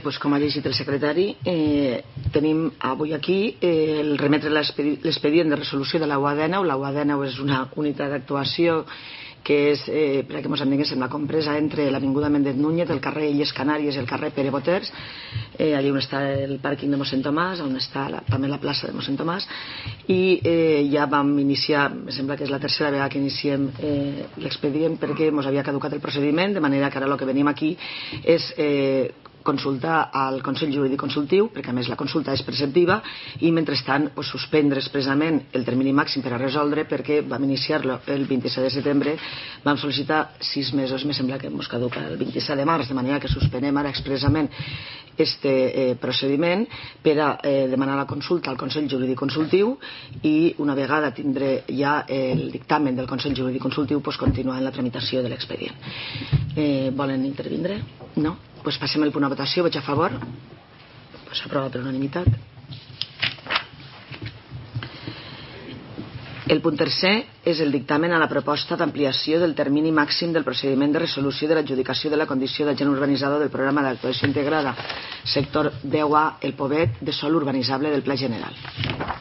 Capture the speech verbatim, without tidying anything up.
Pues com ha llegit el secretari, eh, tenim avui aquí eh, el remetre l'expedient de resolució de la U A D nou. La U A D nou és una unitat d'actuació que és, eh, per a que ens entenguéssim, la compresa entre l'Avinguda Méndez Núñez, el carrer Illes Canàries i el carrer Pere Boters, eh, allà on està el pàrquing de mossèn Tomàs, on està la, també la plaça de mossèn Tomàs, i eh, ja vam iniciar, em sembla que és la tercera vegada que iniciem eh, l'expedient, perquè ens havia caducat el procediment, de manera que ara el que venim aquí és eh, consultar al Consell Jurídic Consultiu, perquè a més la consulta és preceptiva, i mentrestant pues, suspendre expressament el termini màxim per a resoldre, perquè vam iniciar-lo el vint-i-set de setembre, vam sol·licitar sis mesos, me sembla que ens caduca el vint-i-set de març, de manera que suspenem ara expressament este eh, procediment per a eh, demanar la consulta al Consell Jurídic Consultiu, i una vegada tindré ja el dictamen del Consell Jurídic Consultiu pues, continuar en la tramitació de l'expedient. Eh, volen intervindre? No? Pues passem el punt a votació. Vaig a favor. Pues s'aprova per unanimitat. El punt tercer és el dictamen a la proposta d'ampliació del termini màxim del procediment de resolució de l'adjudicació de la condició d'agent urbanitzador del programa d'actuació integrada sector deu A, el Pobet, de sòl urbanitzable del Pla General.